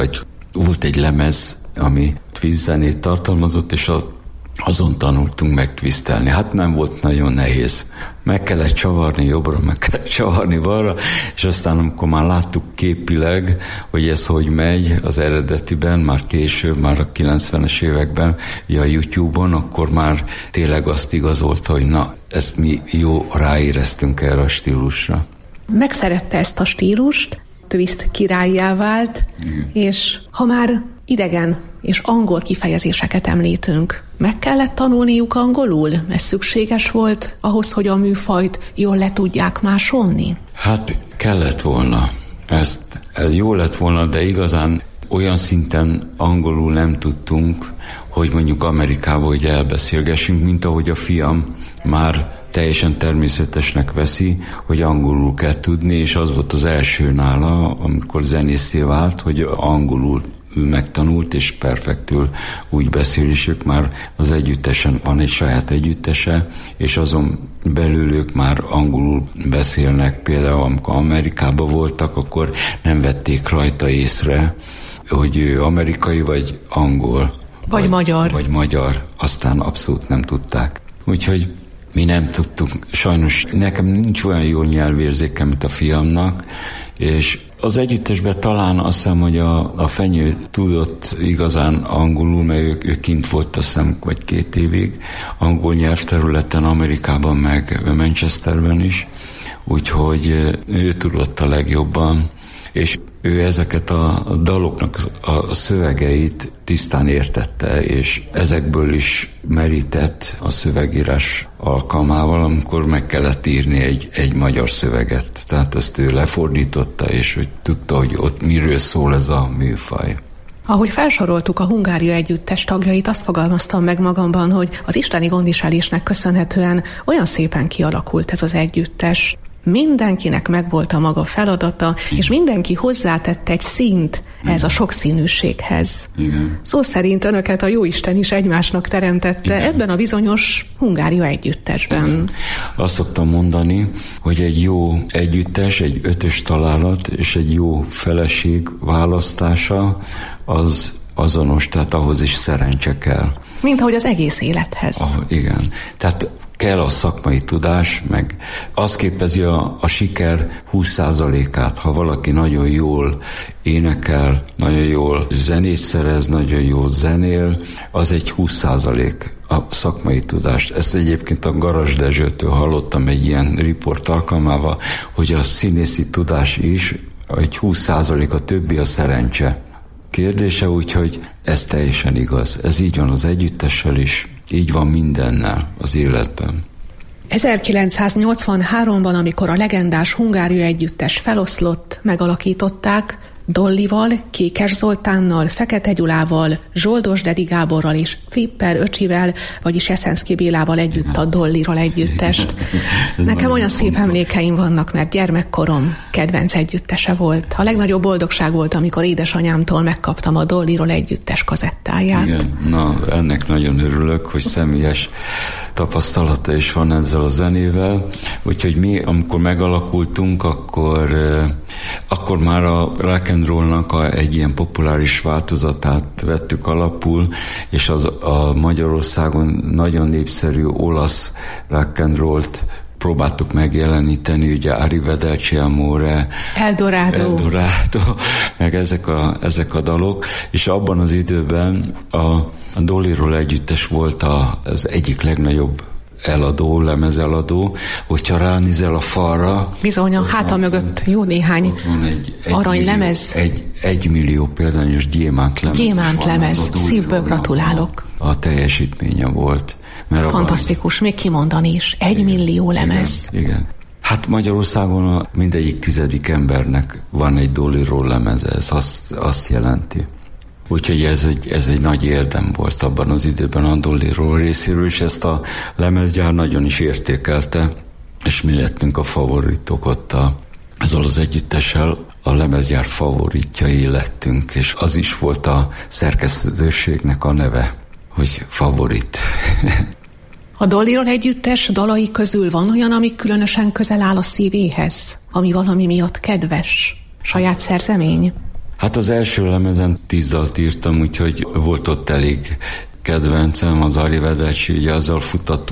volt egy lemez, ami twist zenét tartalmazott, és azon tanultunk meg twistelni. Hát nem volt nagyon nehéz. Meg kellett csavarni jobbra, meg kellett csavarni balra, és aztán amikor már láttuk képileg, hogy ez hogy megy az eredetiben, már később, már a 90-es években, a YouTube-on, akkor már tényleg azt igazolta, hogy na, ezt mi jó ráéreztünk erre a stílusra. Megszerette ezt a stílust, twist királlyá vált, és ha már idegen és angol kifejezéseket említünk, meg kellett tanulniuk angolul? Ez szükséges volt ahhoz, hogy a műfajt jól le tudják másolni? Hát kellett volna. Ez jó lett volna, de igazán olyan szinten angolul nem tudtunk, hogy mondjuk Amerikába hogy elbeszélgessünk, mint ahogy a fiam már teljesen természetesnek veszi, hogy angolul kell tudni, és az volt az első nála, amikor zenészé vált, hogy angolul megtanult, és perfektül úgy beszél, és ők már az együttesen, van egy saját együttese, és azon belül ők már angolul beszélnek. Például amikor Amerikában voltak, akkor nem vették rajta észre, hogy ő amerikai vagy angol. Vagy magyar. Vagy magyar. Aztán abszolút nem tudták. Úgyhogy mi nem tudtunk. Sajnos nekem nincs olyan jó nyelvérzékem, mint a fiamnak, és az együttesben talán azt hiszem, hogy a Fenyő tudott igazán angolul, mert ő kint volt azt hiszem, vagy 2 évig angol nyelvterületen, Amerikában, meg Manchesterben is, úgyhogy ő tudott a legjobban, és ő ezeket a daloknak a szövegeit tisztán értette, és ezekből is merített a szövegírás alkalmával, amikor meg kellett írni egy magyar szöveget. Tehát ezt ő lefordította, és hogy tudta, hogy ott miről szól ez a műfaj. Ahogy felsoroltuk a Hungária Együttes tagjait, azt fogalmaztam meg magamban, hogy az isteni gondviselésnek köszönhetően olyan szépen kialakult ez az együttes. Mindenkinek megvolt a maga feladata, és mindenki hozzátett egy színt ez a sokszínűséghez. Igen. Szó szerint önöket a Jóisten is egymásnak teremtette. Igen. Ebben a bizonyos Hungária Együttesben. Igen. Azt szoktam mondani, hogy egy jó együttes, egy 5-ös találat és egy jó feleség választása az azonos, tehát ahhoz is szerencse kell. Mint ahogy az egész élethez. Igen. Tehát kell a szakmai tudás, meg az képezi a siker 20%-át. Ha valaki nagyon jól énekel, nagyon jól zenét szerez, nagyon jól zenél, az egy 20% a szakmai tudást. Ezt egyébként a Garas Dezsőtől hallottam egy ilyen riport alkalmával, hogy a színészi tudás is egy 20%, a többi a szerencse kérdése, úgyhogy ez teljesen igaz. Ez így van az együttessel is, így van mindennel az életben. 1983-ban, amikor a legendás Hungária Együttes feloszlott, megalakították, Dollival, Kékes Zoltánnal, Fekete Gyulával, Zsoldos Dedi Gáborral és Flipper öcsivel, vagyis Eszenszky Bélával együtt a Dolliról együttest. Nekem olyan szép emlékeim vannak, mert gyermekkorom kedvenc együttese volt. A legnagyobb boldogság volt, amikor édesanyámtól megkaptam a Dolliról együttes kazettáját. Igen, na ennek nagyon örülök, hogy személyes tapasztalata is van ezzel a zenével, úgyhogy mi, amikor megalakultunk, akkor már a rock and rollnak egy ilyen populáris változatát vettük alapul, és a Magyarországon nagyon népszerű olasz rock and rollt próbáltuk megjeleníteni, ugye Arrivederci Amore, Eldorado, meg ezek a dalok, és abban az időben a Dolliról együttes volt az egyik legnagyobb lemezeladó, hogyha ránézel a falra. Bizony, a háta mögött jó néhány aranylemez. Egy millió példányos gyémántlemez. Gyémántlemez, szívből gratulálok. A teljesítménye volt. Mert fantasztikus, még kimondani is. 1 millió lemez. Igen. Hát Magyarországon mindegyik 10. embernek van egy Dolliról lemeze, ez azt jelenti. Úgyhogy ez egy nagy érdem volt abban az időben a Dolliról részéről, és ezt a lemezgyár nagyon is értékelte, és mi lettünk a favoritok ott ezzel az együttessel, a lemezgyár favoritjai lettünk, és az is volt a szerkesztőségnek a neve, hogy favorit. A Dolliról együttes dalai közül van olyan, ami különösen közel áll a szívéhez, ami valami miatt kedves, saját szerzemény? Hát az első lemezen 10 dalt írtam, úgyhogy volt ott elég kedvencem, az Arrivederci, ugye azzal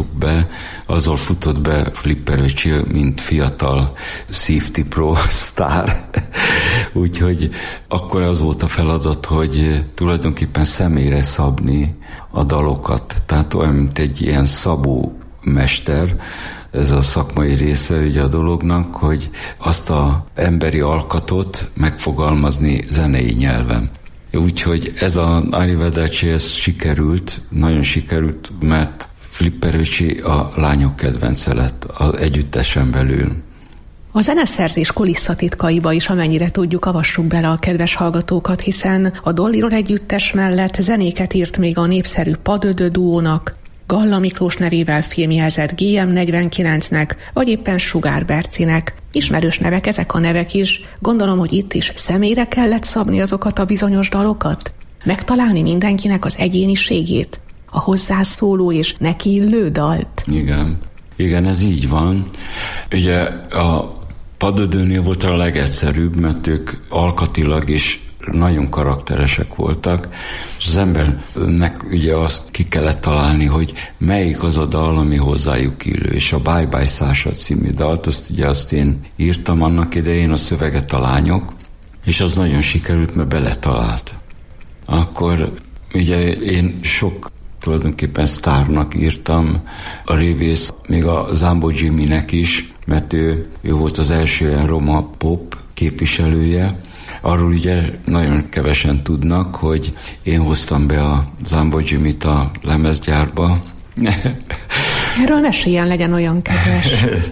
futott be Flipper öcsi, mint fiatal Safety Pro sztár. Úgyhogy akkor az volt a feladat, hogy tulajdonképpen személyre szabni a dalokat. Tehát olyan, mint egy ilyen szabó mester, ez a szakmai része ugye a dolognak, hogy azt az emberi alkatot megfogalmazni zenei nyelven. Úgyhogy ez az Arrivederci, ez sikerült, nagyon sikerült, mert Flipper öcsi a lányok kedvence lett az együttesen belül. A zeneszerzés kulisszatitkaiba is, amennyire tudjuk, avassuk bele a kedves hallgatókat, hiszen a Dolliro együttes mellett zenéket írt még a népszerű Padödö duónak, Galla Miklós nevével filmjelzett GM49-nek, vagy éppen Sugár Bercinek. Ismerős nevek ezek a nevek is. Gondolom, hogy itt is személyre kellett szabni azokat a bizonyos dalokat? Megtalálni mindenkinek az egyéniségét? A hozzászóló és neki illő dalt? Igen, ez így van. Ugye a Padödőnél volt a legegyszerűbb, mert ők alkatilag is nagyon karakteresek voltak, és az embernek ugye azt ki kellett találni, hogy melyik az a dal, ami hozzájuk illő, és a Bye Bye Sasha című dalt, azt én írtam annak idején, a szöveget a lányok, és az nagyon sikerült, mert beletalált. Akkor ugye én sok tulajdonképpen sztárnak írtam, a révész, még a Zambo Jimmy-nek is, mert ő volt az első ilyen roma pop képviselője. Arról ugye nagyon kevesen tudnak, hogy én hoztam be a Zambo Jimmy-t a lemezgyárba. Erről meséljen, legyen olyan kedves.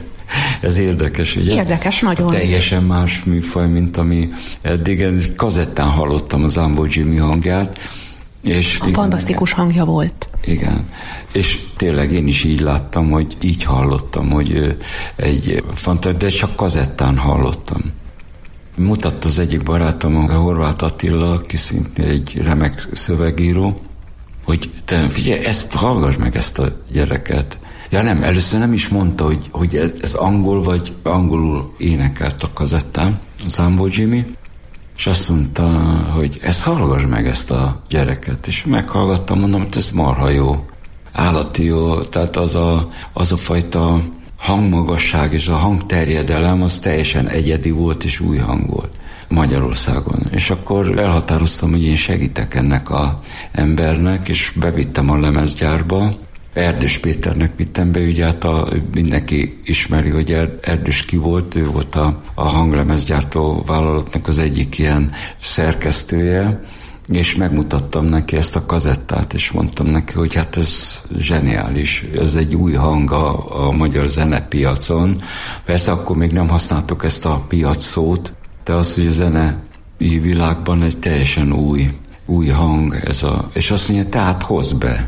Ez érdekes, ugye? Érdekes, nagyon. Teljesen más műfaj, mint ami eddig. Kazettán hallottam a Zambo Jimmy hangját. És fantasztikus hangja volt. Igen. És tényleg én is így láttam, hogy így hallottam, hogy egy fantasztikus, de csak kazettán hallottam. Mutatta az egyik barátom, a Horváth Attila, aki szintén egy remek szövegíró, hogy te figyelj, hallgass meg ezt a gyereket. Ja nem, először nem is mondta, hogy ez angol, vagy angolul énekelt a kazettán, Zambo Jimmy, és azt mondta, hogy hallgass meg ezt a gyereket, és meghallgattam, mondom, hogy ez marha jó, állati jó, tehát az a fajta hangmagasság és a hangterjedelem az teljesen egyedi volt és új hang volt Magyarországon. És akkor elhatároztam, hogy én segítek ennek az embernek, és bevittem a lemezgyárba. Erdős Péternek vittem be, ugye hát mindenki ismeri, hogy Erdős ki volt, ő volt a hanglemezgyártó vállalatnak az egyik ilyen szerkesztője, és megmutattam neki ezt a kazettát, és mondtam neki, hogy hát ez zseniális, ez egy új hang a magyar zenepiacon. Persze akkor még nem használtuk ezt a piac szót, de az, hogy a zenei világban egy teljesen új hang, és azt mondja, tehát hozz be,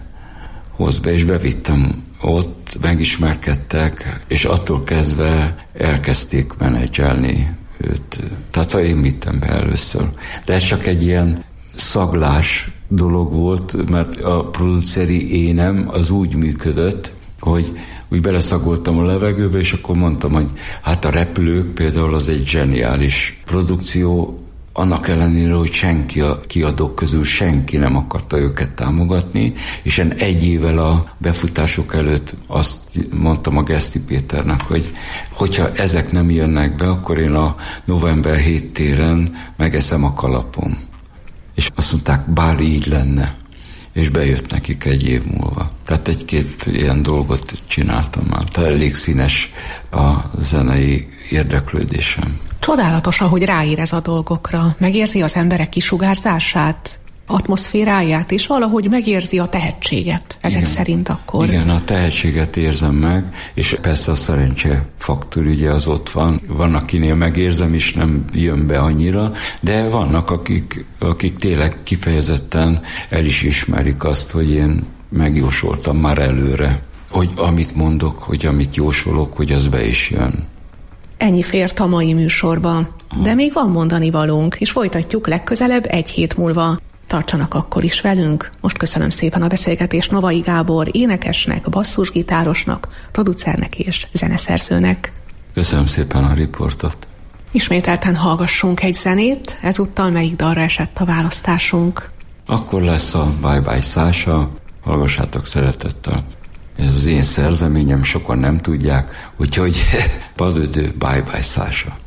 és bevittem ott, megismerkedtek, és attól kezdve elkezdték menedzselni őt. Tehát én vittem be először. De ez csak egy ilyen szaglás dolog volt, mert a produceri énem az úgy működött, hogy úgy beleszagoltam a levegőbe, és akkor mondtam, hogy hát a Repülők például az egy zseniális produkció, annak ellenére, hogy senki a kiadók közül senki nem akarta őket támogatni, és én egy évvel a befutások előtt azt mondtam a Geszti Péternek, hogy hogyha ezek nem jönnek be, akkor én a november 7 téren megeszem a kalapom. És azt mondták, bár így lenne. És bejött nekik egy év múlva. Tehát egy-két ilyen dolgot csináltam már. Tehát elég színes a zenei érdeklődésem. Csodálatos, ahogy ráérez a dolgokra. Megérzi az emberek kisugárzását, atmoszféráját, és valahogy megérzi a tehetséget. Ezek szerint akkor. Igen, a tehetséget érzem meg, és persze a szerencse faktor ugye az ott van. Van, akinél megérzem, és nem jön be annyira, de vannak, akik tényleg kifejezetten el is ismerik azt, hogy én megjósoltam már előre, hogy amit mondok, hogy amit jósolok, hogy az be is jön. Ennyi fért a mai műsorba, de még van mondani valónk, és folytatjuk legközelebb egy hét múlva. Tartsanak akkor is velünk. Most köszönöm szépen a beszélgetést Novai Gábor énekesnek, basszusgitárosnak, producernek és zeneszerzőnek. Köszönöm szépen a riportot. Ismételten hallgassunk egy zenét, ezúttal melyik dalra esett a választásunk? Akkor lesz a Bye Bye Sasha, hallgassátok szeretettel. Ez az én szerzeményem, sokan nem tudják, úgyhogy Pas de deux, Bye Bye Sasha.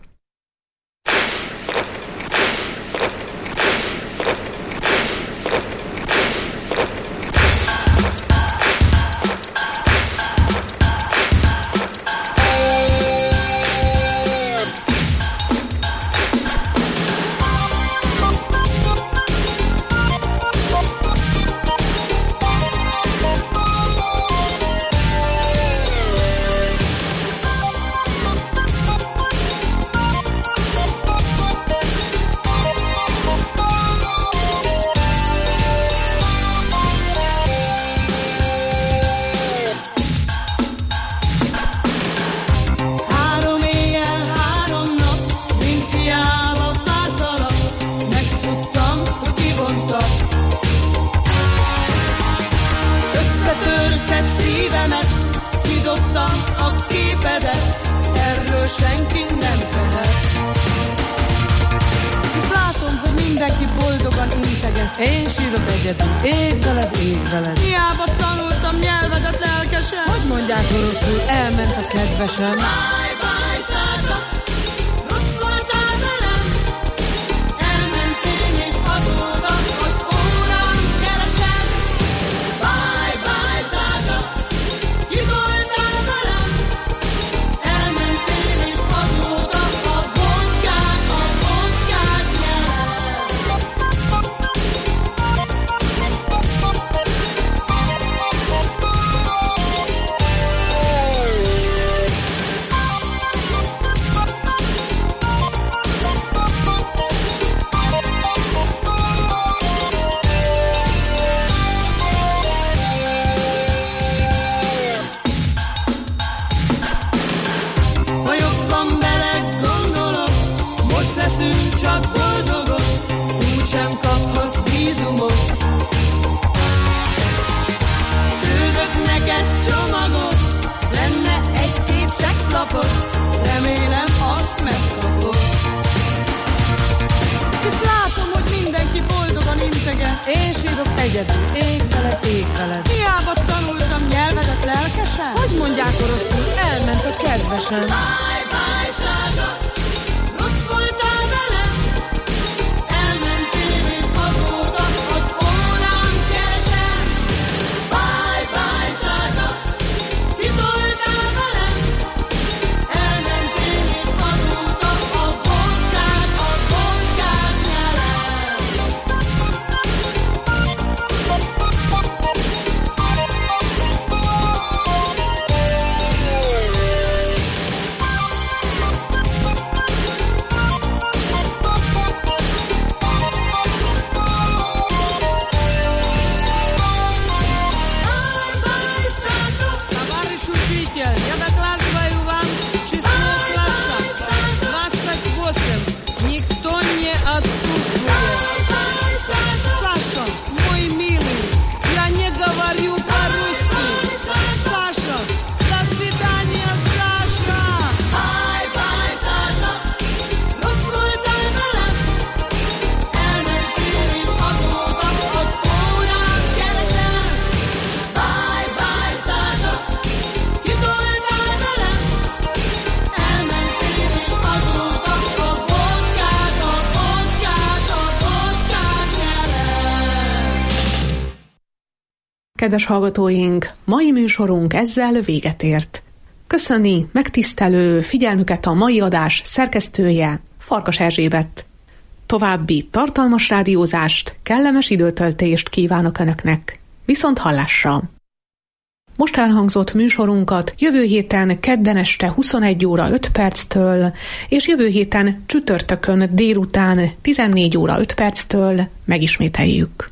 Kedves hallgatóink, mai műsorunk ezzel véget ért. Köszöni megtisztelő figyelmüket a mai adás szerkesztője, Farkas Erzsébet. További tartalmas rádiózást, kellemes időtöltést kívánok Önöknek. Viszont hallásra! Most elhangzott műsorunkat jövő héten kedden este 21 óra 5 perctől, és jövő héten csütörtökön délután 14 óra 5 perctől megismételjük.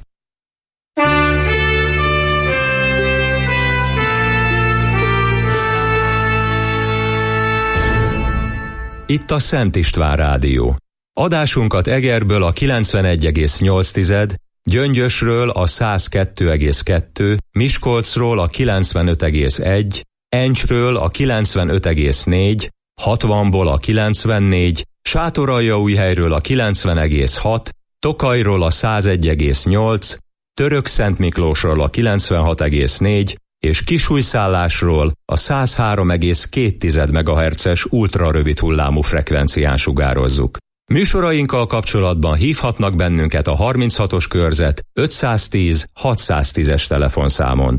Itt a Szent István Rádió. Adásunkat Egerből a 91,8, Gyöngyösről a 102,2, Miskolcról a 95,1, Encsről a 95,4, 60-ból a 94, Sátoraljaújhelyről a 90,6, Tokajról a 101,8, Törökszentmiklósról a 96,4 és Kisújszállásról a 103,2 MHz-es ultrarövid hullámú frekvencián sugározzuk. Műsorainkkal kapcsolatban hívhatnak bennünket a 36-os körzet 510 610-es telefonszámon.